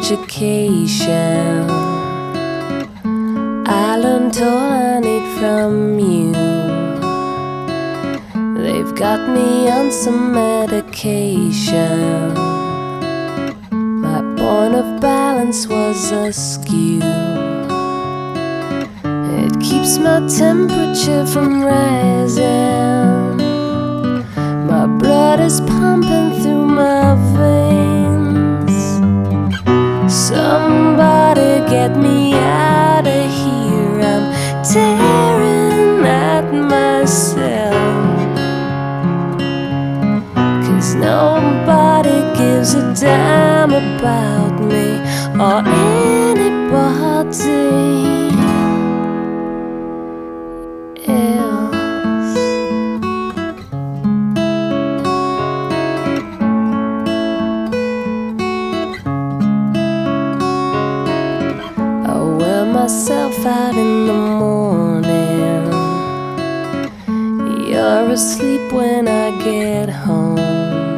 education. I learned all I need from you. They've got me on some medication. My point of balance was askew. It keeps my temperature from rising. My blood is pumping through my veins. Somebody get me out of here. I'm tearing at myself. 'Cause nobody gives a damn about me or anybody else. I wear myself out in the morning. You're asleep when I get home.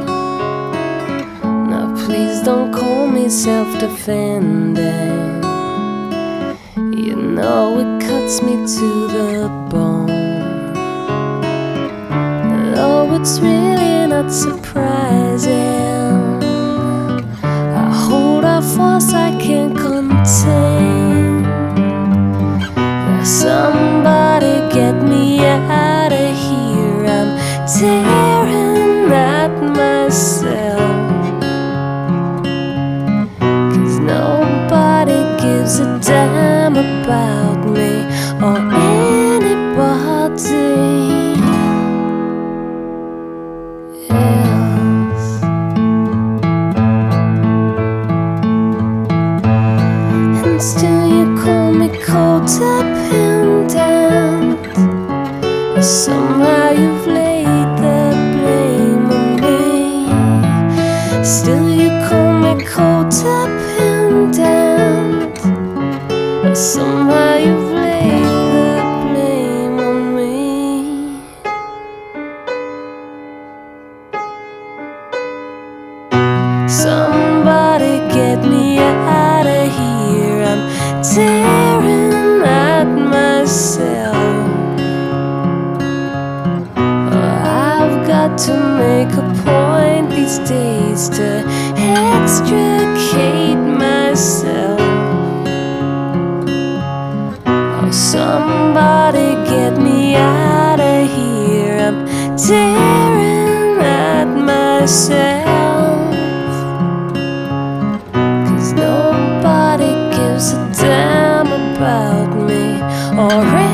Now please don't call me self-defending. You know it cuts me to the bone. Though it's really not surprising, I hold a force I can't contain. Somebody get me out of here. I'm tearing at myself. 'Cause nobody gives a damn about me or anybody else. And still you call me codependent. Somehow you've laid the blame on me. Still you call me codependent. Somehow you've laid the blame on me. Somebody get me out of here. I'm tearing at myself. I've got to make a point these days to extricate myself. Oh, somebody get me out of here. I'm tearing at myself. 'Cause nobody gives a damn about me or